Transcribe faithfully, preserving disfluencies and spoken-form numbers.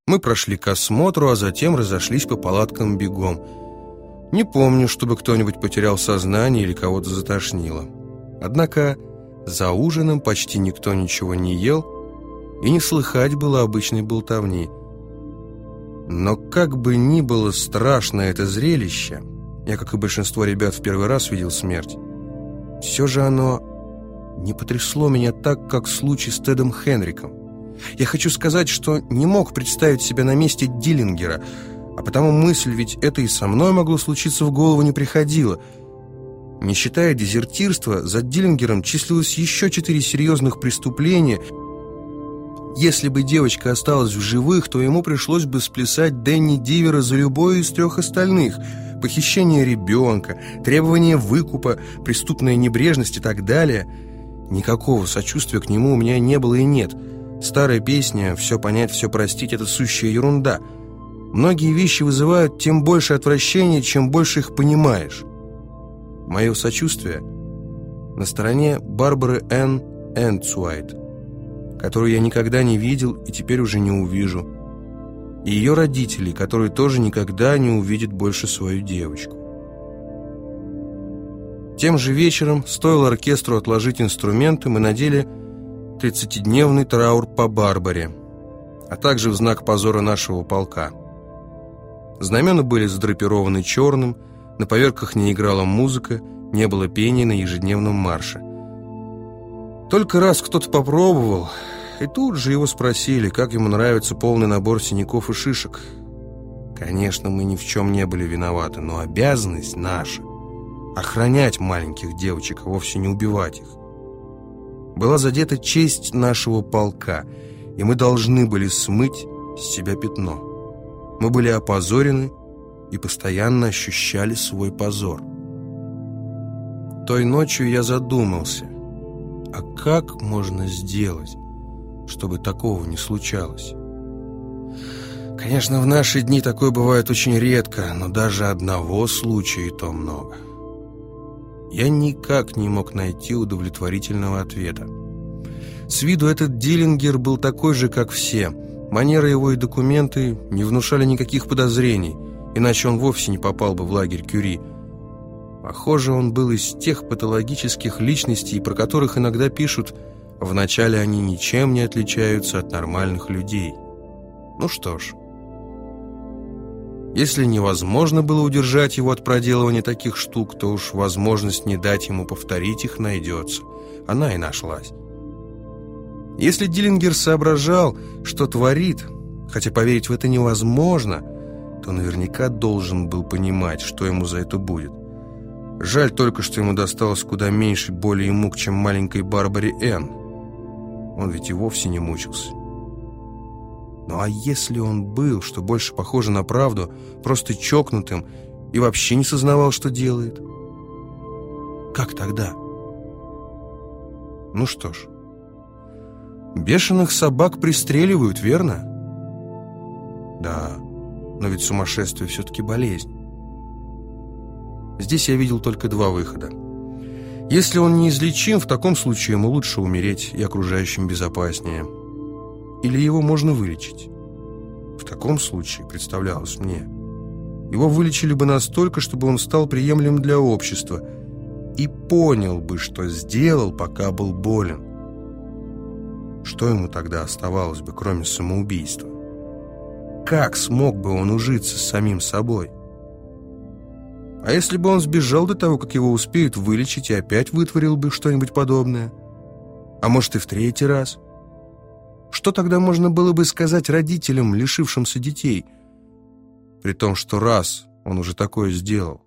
Мы прошли к осмотру, а затем разошлись по палаткам бегом. Не помню, чтобы кто-нибудь потерял сознание или кого-то затошнило. Однако за ужином почти никто ничего не ел, и не слыхать было обычной болтовни. Но как бы ни было страшно это зрелище, я, как и большинство ребят, в первый раз видел смерть, все же оно не потрясло меня так, как случай с Тедом Хенриком. Я хочу сказать, что не мог представить себя на месте Диллингера, а потому мысль, ведь это и со мной могло случиться, в голову не приходила. Не считая дезертирства, за Диллингером числилось еще четыре серьезных преступления. Если бы девочка осталась в живых, то ему пришлось бы сплясать Дэнни Дивера за любое из трех остальных. Похищение ребенка, требование выкупа, преступная небрежность и так далее. Никакого сочувствия к нему у меня не было и нет. Старая песня «все понять, все простить» — это сущая ерунда. Многие вещи вызывают тем больше отвращения, чем больше их понимаешь. Мое сочувствие на стороне Барбары Энн Энцуайт, которую я никогда не видел и теперь уже не увижу, и ее родителей, которые тоже никогда не увидят больше свою девочку. Тем же вечером, стоило оркестру отложить инструменты, мы надели тридцатидневный траур по Барбаре, а также в знак позора нашего полка. Знамена были задрапированы черным, на поверках не играла музыка, не было пения на ежедневном марше. Только раз кто-то попробовал, и тут же его спросили, как ему нравится полный набор синяков и шишек. Конечно, мы ни в чем не были виноваты, но обязанность наша — охранять маленьких девочек, а вовсе не убивать их. Была задета честь нашего полка, и мы должны были смыть с себя пятно. Мы были опозорены и постоянно ощущали свой позор. Той ночью я задумался, а как можно сделать, чтобы такого не случалось? Конечно, в наши дни такое бывает очень редко, но даже одного случая и то много. Я никак не мог найти удовлетворительного ответа. С виду этот Диллингер был такой же, как все. Манера его и документы не внушали никаких подозрений, иначе он вовсе не попал бы в лагерь Кюри. Похоже, он был из тех патологических личностей, про которых иногда пишут: вначале они ничем не отличаются от нормальных людей. Ну что ж, если невозможно было удержать его от проделывания таких штук, то уж возможность не дать ему повторить их найдется. Она и нашлась. Если Диллингер соображал, что творит, хотя поверить в это невозможно, то наверняка должен был понимать, что ему за это будет. Жаль только, что ему досталось куда меньше боли и мук, чем маленькой Барбаре Энн. Он ведь и вовсе не мучился. Ну а если он был, что больше похоже на правду, просто чокнутым и вообще не сознавал, что делает? Как тогда? Ну что ж, бешеных собак пристреливают, верно? Да, но ведь сумасшествие все-таки болезнь. Здесь я видел только два выхода. Если он неизлечим, в таком случае ему лучше умереть, и окружающим безопаснее. Или его можно вылечить. В таком случае, представлялось мне, его вылечили бы настолько, чтобы он стал приемлемым для общества и понял бы, что сделал, пока был болен. Что ему тогда оставалось бы, кроме самоубийства? Как смог бы он ужиться с самим собой? А если бы он сбежал до того, как его успеют вылечить, и опять вытворил бы что-нибудь подобное? А может, и в третий раз? Что тогда можно было бы сказать родителям, лишившимся детей? При том, что раз он уже такое сделал.